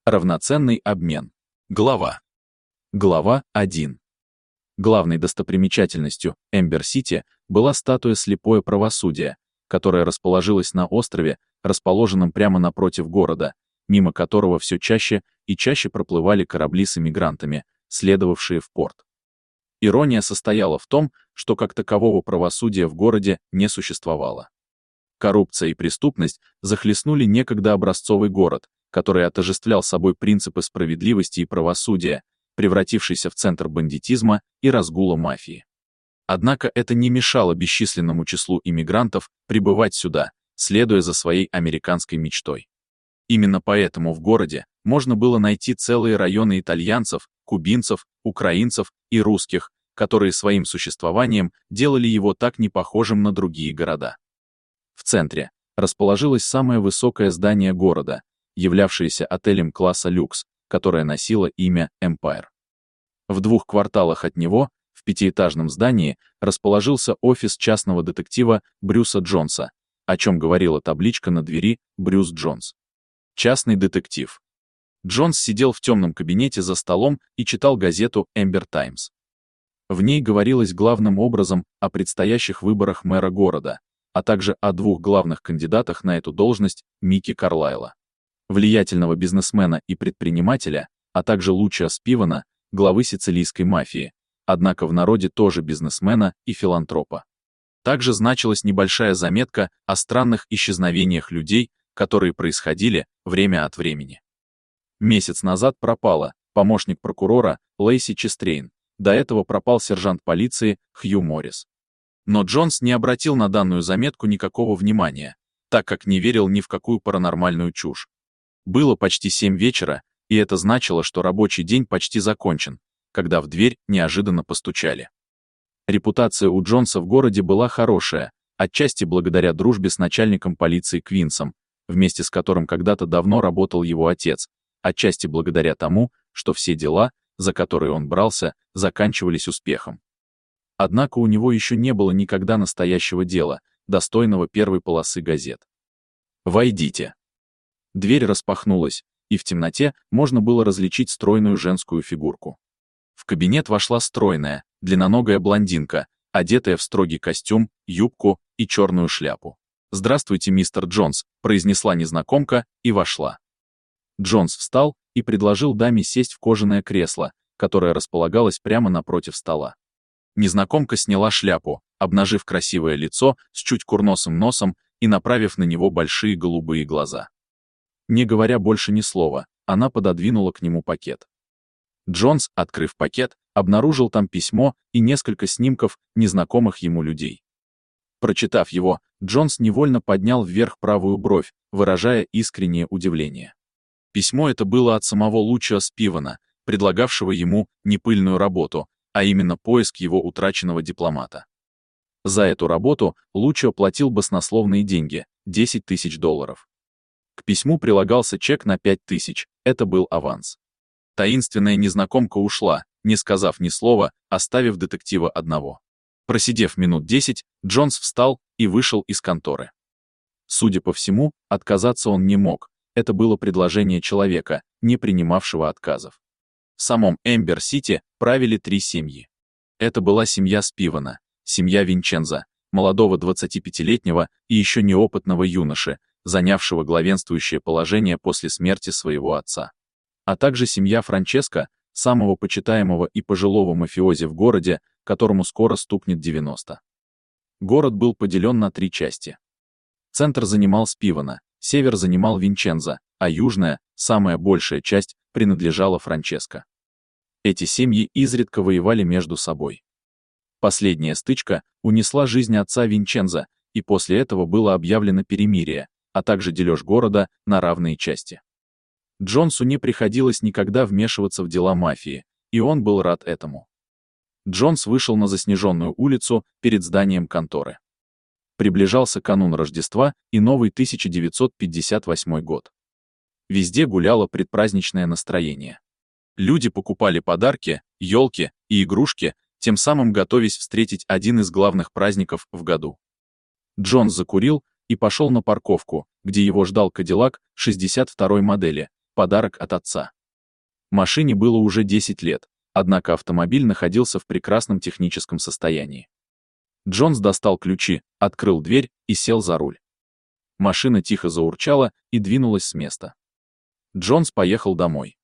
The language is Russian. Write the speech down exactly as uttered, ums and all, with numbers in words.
Равноценный обмен. Глава. Глава один. Главной достопримечательностью Эмбер-Сити была статуя «Слепое правосудие», которая расположилась на острове, расположенном прямо напротив города, мимо которого все чаще и чаще проплывали корабли с эмигрантами, следовавшие в порт. Ирония состояла в том, что как такового правосудия в городе не существовало. Коррупция и преступность захлестнули некогда образцовый город, который отождествлял собой принципы справедливости и правосудия, превратившийся в центр бандитизма и разгула мафии. Однако это не мешало бесчисленному числу иммигрантов прибывать сюда, следуя за своей американской мечтой. Именно поэтому в городе можно было найти целые районы итальянцев, кубинцев, украинцев и русских, которые своим существованием делали его так непохожим на другие города. В центре расположилось самое высокое здание города, являвшееся отелем класса люкс, которое носило имя Empire. В двух кварталах от него, в пятиэтажном здании, расположился офис частного детектива Брюса Джонса, о чем говорила табличка на двери «Брюс Джонс». Частный детектив. Джонс сидел в темном кабинете за столом и читал газету Эмбер Таймс. В ней говорилось главным образом о предстоящих выборах мэра города, а также о двух главных кандидатах на эту должность Микки Карлайла, влиятельного бизнесмена и предпринимателя, а также Лучио Спивана, главы сицилийской мафии, однако в народе тоже бизнесмена и филантропа. Также значилась небольшая заметка о странных исчезновениях людей, которые происходили время от времени. Месяц назад пропала помощник прокурора Лейси Честрейн, до этого пропал сержант полиции Хью Моррис. Но Джонс не обратил на данную заметку никакого внимания, так как не верил ни в какую паранормальную чушь. Было почти семь вечера, и это значило, что рабочий день почти закончен, когда в дверь неожиданно постучали. Репутация у Джонса в городе была хорошая, отчасти благодаря дружбе с начальником полиции Квинсом, вместе с которым когда-то давно работал его отец, отчасти благодаря тому, что все дела, за которые он брался, заканчивались успехом. Однако у него еще не было никогда настоящего дела, достойного первой полосы газет. «Войдите». Дверь распахнулась, и в темноте можно было различить стройную женскую фигурку. В кабинет вошла стройная, длинноногая блондинка, одетая в строгий костюм, юбку и черную шляпу. «Здравствуйте, мистер Джонс», — произнесла незнакомка и вошла. Джонс встал и предложил даме сесть в кожаное кресло, которое располагалось прямо напротив стола. Незнакомка сняла шляпу, обнажив красивое лицо с чуть курносым носом и направив на него большие голубые глаза. Не говоря больше ни слова, она пододвинула к нему пакет. Джонс, открыв пакет, обнаружил там письмо и несколько снимков незнакомых ему людей. Прочитав его, Джонс невольно поднял вверх правую бровь, выражая искреннее удивление. Письмо это было от самого Лучио Спивана, предлагавшего ему непыльную работу, а именно поиск его утраченного дипломата. За эту работу Лучио платил баснословные деньги – десять тысяч долларов. К письму прилагался чек на пять тысяч, это был аванс. Таинственная незнакомка ушла, не сказав ни слова, оставив детектива одного. Просидев минут десять, Джонс встал и вышел из конторы. Судя по всему, отказаться он не мог, это было предложение человека, не принимавшего отказов. В самом Эмбер-Сити правили три семьи. Это была семья Спивана, семья Винчензо, молодого двадцатипятилетнего и еще неопытного юноши, занявшего главенствующее положение после смерти своего отца. А также семья Франческо, самого почитаемого и пожилого мафиози в городе, которому скоро стукнет девяносто. Город был поделен на три части. Центр занимал Спивана, север занимал Винчензо, а южная, самая большая часть, принадлежала Франческо. Эти семьи изредка воевали между собой. Последняя стычка унесла жизнь отца Винчензо, и после этого было объявлено перемирие, а также дележ города на равные части. Джонсу не приходилось никогда вмешиваться в дела мафии, и он был рад этому. Джонс вышел на заснеженную улицу перед зданием конторы. Приближался канун Рождества и новый тысяча девятьсот пятьдесят восьмой год. Везде гуляло предпраздничное настроение. Люди покупали подарки, елки и игрушки, тем самым готовясь встретить один из главных праздников в году. Джонс закурил и пошел на парковку, где его ждал Кадиллак шестьдесят второй модели, подарок от отца. Машине было уже десять лет, однако автомобиль находился в прекрасном техническом состоянии. Джонс достал ключи, открыл дверь и сел за руль. Машина тихо заурчала и двинулась с места. Джонс поехал домой.